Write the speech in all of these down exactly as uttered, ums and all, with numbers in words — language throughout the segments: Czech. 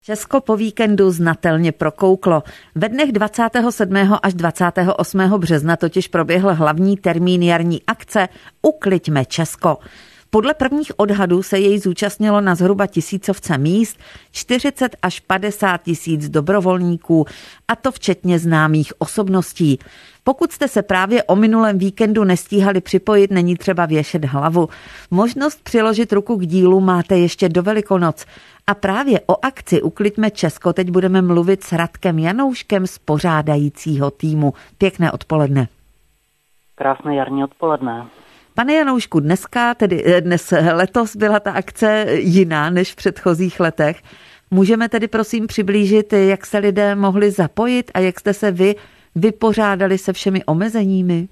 Česko po víkendu znatelně prokouklo. Ve dnech dvacátého sedmého až dvacátého osmého března totiž proběhl hlavní termín jarní akce Ukliďme Česko. Podle prvních odhadů se jej zúčastnilo na zhruba tisícovce míst, čtyřicet až padesát tisíc dobrovolníků, a to včetně známých osobností. Pokud jste se právě o minulém víkendu nestíhali připojit, není třeba věšet hlavu. Možnost přiložit ruku k dílu máte ještě do Velikonoc. A právě o akci Ukliďme Česko teď budeme mluvit s Radkem Janouškem z pořádajícího týmu. Pěkné odpoledne. Krásné jarní odpoledne. Pane Janoušku, dneska, tedy dnes letos byla ta akce jiná než v předchozích letech. Můžeme tedy prosím přiblížit, jak se lidé mohli zapojit a jak jste se vy vypořádali se všemi omezeními?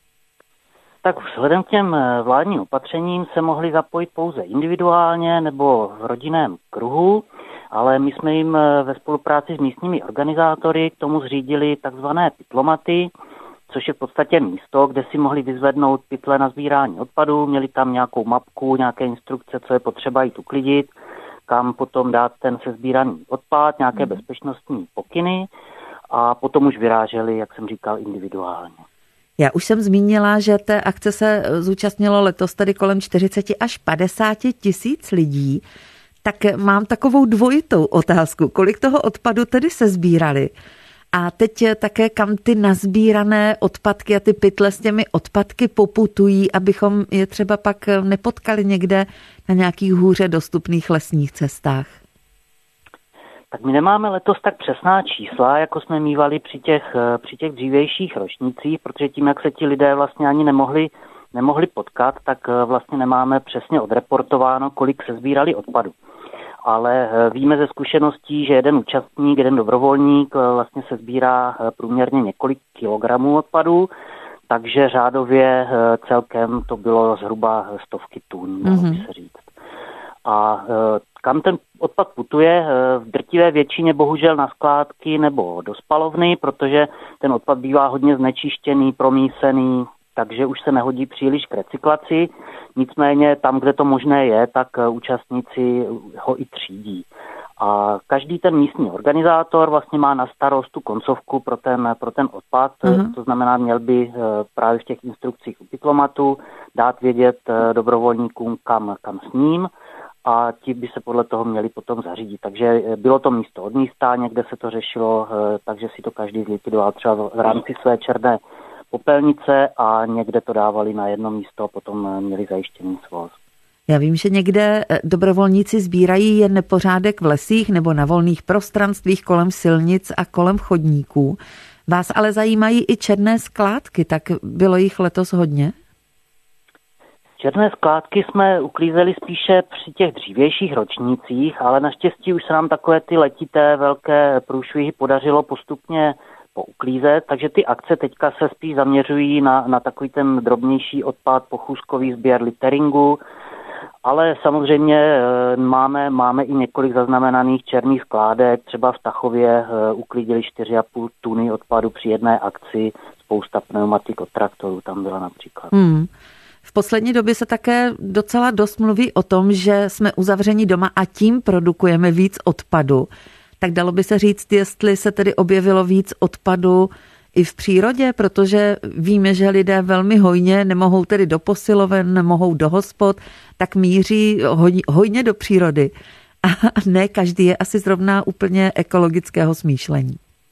Tak vzhledem k těm vládním opatřením se mohli zapojit pouze individuálně nebo v rodinném kruhu, ale my jsme jim ve spolupráci s místními organizátory k tomu zřídili takzvané pytlomaty, což je v podstatě místo, kde si mohli vyzvednout pytle na sbírání odpadů, měli tam nějakou mapku, nějaké instrukce, co je potřeba jít uklidit, kam potom dát ten sesbíraný odpad, nějaké mm. bezpečnostní pokyny a potom už vyráželi, jak jsem říkal, individuálně. Já už jsem zmínila, že té akce se zúčastnilo letos tady kolem čtyřicet až padesát tisíc lidí, tak mám takovou dvojitou otázku. Kolik toho odpadu tedy se sbírali? A teď také kam ty nazbírané odpadky a ty pytle s těmi odpadky poputují, abychom je třeba pak nepotkali někde na nějakých hůře dostupných lesních cestách? Tak my nemáme letos tak přesná čísla, jako jsme mívali při těch, při těch dřívějších ročnících, protože tím, jak se ti lidé vlastně ani nemohli, nemohli potkat, tak vlastně nemáme přesně odreportováno, kolik se sbírali odpadu. Ale víme ze zkušeností, že jeden účastník, jeden dobrovolník vlastně se sbírá průměrně několik kilogramů odpadu, takže řádově celkem to bylo zhruba stovky tun, dalo by se říct. A kam ten odpad putuje? V drtivé většině bohužel na skládky nebo do spalovny, protože ten odpad bývá hodně znečištěný, promísený, takže už se nehodí příliš k recyklaci. Nicméně tam, kde to možné je, tak účastníci ho i třídí. A každý ten místní organizátor vlastně má na starost tu koncovku pro ten, pro ten odpad. Uh-huh. To znamená, měl by právě v těch instrukcích u pytlomatu dát vědět dobrovolníkům, kam, kam s ním, a ti by se podle toho měli potom zařídit. Takže bylo to místo od místa, někde se to řešilo, takže si to každý zlikvidoval třeba v rámci své černé popelnice a někde to dávali na jedno místo a potom měli zajištěný svoz. Já vím, že někde dobrovolníci sbírají jen nepořádek v lesích nebo na volných prostranstvích kolem silnic a kolem chodníků. Vás ale zajímají i černé skládky, tak bylo jich letos hodně? Černé skládky jsme uklízeli spíše při těch dřívějších ročnících, ale naštěstí už se nám takové ty letité velké průšvihy podařilo postupně pouklízet, takže ty akce teďka se spíš zaměřují na, na takový ten drobnější odpad, pochůzkový sběr literingu, ale samozřejmě máme, máme i několik zaznamenaných černých skládek, třeba v Tachově uklidili čtyři a půl tuny odpadu při jedné akci, spousta pneumatik od traktorů tam byla například. Hmm. V poslední době se také docela dost mluví o tom, že jsme uzavřeni doma a tím produkujeme víc odpadu. Tak dalo by se říct, jestli se tedy objevilo víc odpadu i v přírodě, protože víme, že lidé velmi hojně nemohou tedy do posiloven, nemohou do hospod, tak míří hojně do přírody. A ne každý je asi zrovna úplně ekologického smýšlení.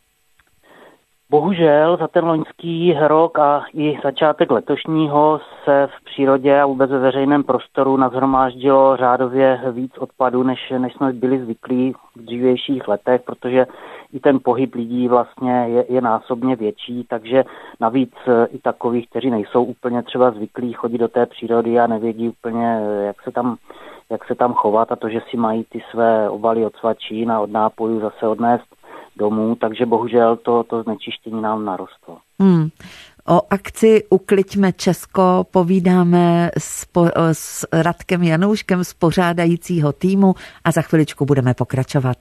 Bohužel za ten loňský rok a i začátek letošního se v přírodě a vůbec ve veřejném prostoru nashromáždilo řádově víc odpadů, než, než jsme byli zvyklí v dřívějších letech, protože i ten pohyb lidí vlastně je, je násobně větší, takže navíc i takových, kteří nejsou úplně třeba zvyklí chodit do té přírody a nevědí úplně, jak se tam, jak se tam chovat, a to, že si mají ty své obaly od svačín a od nápojů zase odnést domů, takže bohužel to, to znečištění nám narostlo. Hmm. O akci Ukliďme Česko povídáme s, po, s Radkem Janouškem z pořádajícího týmu a za chviličku budeme pokračovat.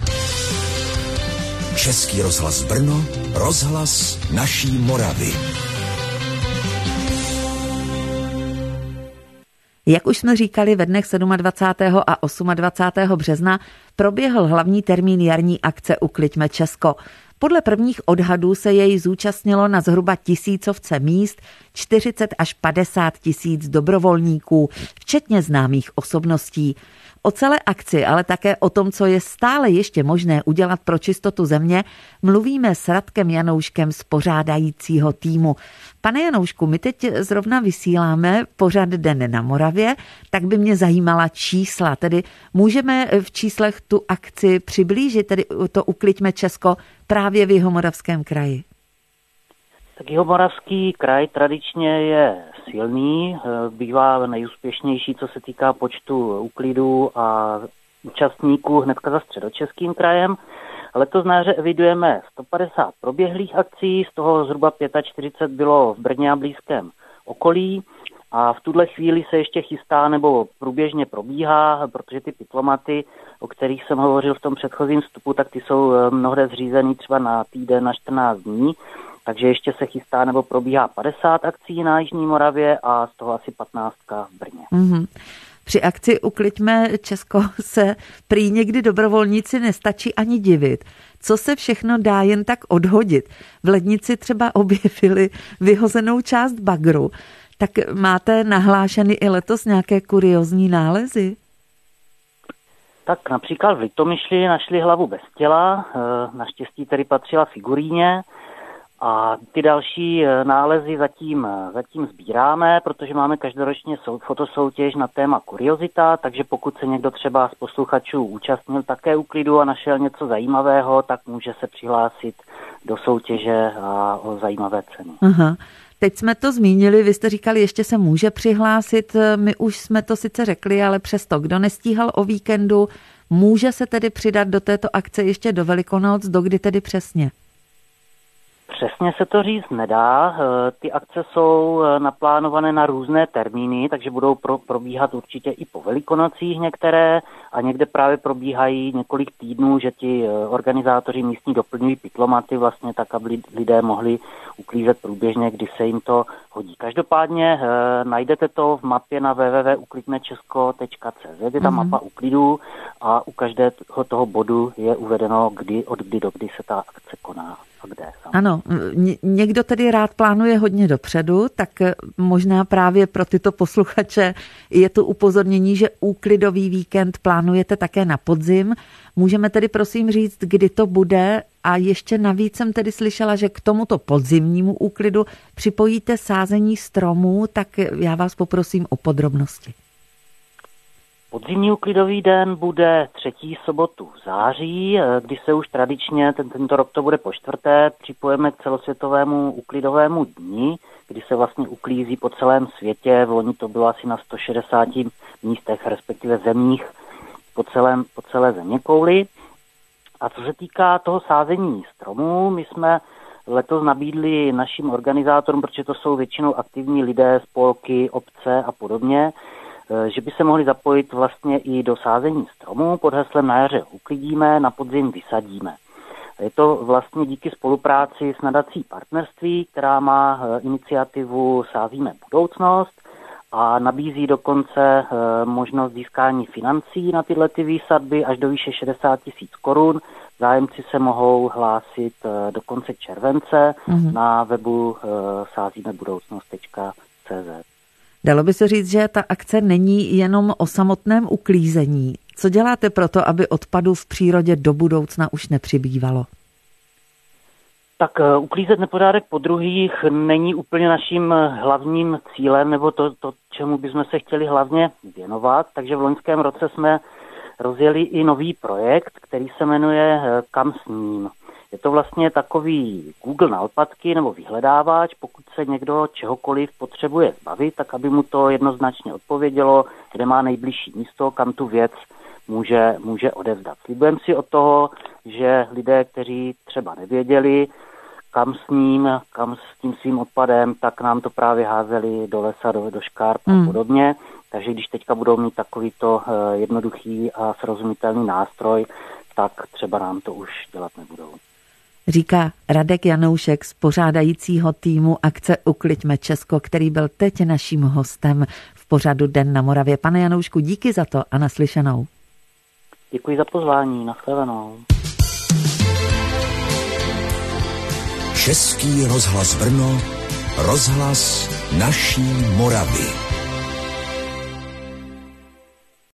Český rozhlas Brno, rozhlas naší Moravy. Jak už jsme říkali, ve dnech dvacátého sedmého a dvacátého osmého března proběhl hlavní termín jarní akce Ukliďme Česko. Podle prvních odhadů se jej zúčastnilo na zhruba tisícovce míst čtyřicet až padesát tisíc dobrovolníků, včetně známých osobností. O celé akci, ale také o tom, co je stále ještě možné udělat pro čistotu země, mluvíme s Radkem Janouškem z pořádajícího týmu. Pane Janoušku, my teď zrovna vysíláme pořad Den na Moravě, tak by mě zajímala čísla. Tedy můžeme v číslech tu akci přiblížit, tedy to Ukliďme Česko právě v Jihomoravském kraji? Tak Jihomoravský kraj tradičně je silný, bývá nejúspěšnější, co se týká počtu úklidů a účastníků hnedka za Středočeským krajem. Letos na jaře evidujeme sto padesát proběhlých akcí, z toho zhruba čtyřicet pět bylo v Brně a blízkém okolí a v tuhle chvíli se ještě chystá nebo průběžně probíhá, protože ty pytlomaty, o kterých jsem hovořil v tom předchozím vstupu, tak ty jsou mnohde zřízený třeba na týden, na čtrnáct dní. Takže ještě se chystá nebo probíhá padesát akcí na Jižní Moravě a z toho asi patnáct v Brně. Mm-hmm. Při akci Ukliďme Česko se prý někdy dobrovolníci nestačí ani divit. Co se všechno dá jen tak odhodit? V lednici třeba objevili vyhozenou část bagru. Tak máte nahlášeny i letos nějaké kuriózní nálezy? Tak například v Litomyšli našli hlavu bez těla, naštěstí tedy patřila figuríně. A ty další nálezy zatím, zatím sbíráme, protože máme každoročně fotosoutěž na téma kuriozita, takže pokud se někdo třeba z posluchačů účastnil také úklidu a našel něco zajímavého, tak může se přihlásit do soutěže a o zajímavé ceny. Aha. Teď jsme to zmínili, vy jste říkali, ještě se může přihlásit, my už jsme to sice řekli, ale přesto, kdo nestíhal o víkendu, může se tedy přidat do této akce ještě do Velikonoc, do kdy tedy přesně? Přesně se to říct nedá. Ty akce jsou naplánované na různé termíny, takže budou pro, probíhat určitě i po Velikonocích některé a někde právě probíhají několik týdnů, že ti organizátoři místní doplňují pytlomaty vlastně tak, aby lidé mohli uklízet průběžně, kdy se jim to hodí. Každopádně najdete to v mapě na w w w tečka uklidme česko tečka c z, je tam mm-hmm. mapa uklidů a u každého toho bodu je uvedeno, kdy, od kdy do kdy se ta akce koná. Kde, ano, někdo tedy rád plánuje hodně dopředu, tak možná právě pro tyto posluchače je to upozornění, že úklidový víkend plánujete také na podzim. Můžeme tedy prosím říct, kdy to bude a ještě navíc jsem tedy slyšela, že k tomuto podzimnímu úklidu připojíte sázení stromů, tak já vás poprosím o podrobnosti. Podzimní úklidový den bude třetí sobotu v září, kdy se už tradičně, ten, tento rok to bude po čtvrté, připojeme k celosvětovému úklidovému dni, kdy se vlastně uklízí po celém světě. V loni to bylo asi na sto šedesáti místech, respektive zemích po, celém, po celé zeměkouli. A co se týká toho sázení stromů, my jsme letos nabídli našim organizátorům, protože to jsou většinou aktivní lidé, spolky, obce a podobně, že by se mohli zapojit vlastně i do sázení stromů pod heslem Na jaře uklidíme, na podzim vysadíme. Je to vlastně díky spolupráci s nadací Partnerství, která má iniciativu Sázíme budoucnost a nabízí dokonce možnost získání financí na tyhle ty výsadby až do výše šedesát tisíc korun. Zájemci se mohou hlásit do konce července mm-hmm. na webu sázíme budoucnost tečka c z. Dalo by se říct, že ta akce není jenom o samotném uklízení. Co děláte proto, aby odpadů v přírodě do budoucna už nepřibývalo? Tak uklízet nepořádek po druhých není úplně naším hlavním cílem, nebo to, to, čemu bychom se chtěli hlavně věnovat. Takže v loňském roce jsme rozjeli i nový projekt, který se jmenuje Kam s ním. Je to vlastně takový Google na odpadky nebo vyhledávač, pokud se někdo čehokoliv potřebuje zbavit, tak aby mu to jednoznačně odpovědělo, kde má nejbližší místo, kam tu věc může, může odevzdat. Slibujeme si od toho, že lidé, kteří třeba nevěděli, kam s ním, kam s tím svým odpadem, tak nám to právě házeli do lesa, do, do škárp a hmm. podobně. Takže když teďka budou mít takovýto jednoduchý a srozumitelný nástroj, tak třeba nám to už dělat nebudou. Říká Radek Janoušek z pořádajícího týmu akce Ukliďme Česko, který byl teď naším hostem v v pořadu Den na Moravě. Pane Janoušku, díky za to a naslyšenou. Děkuji za pozvání, nashledanou. Český rozhlas Brno, rozhlas naší Moravy.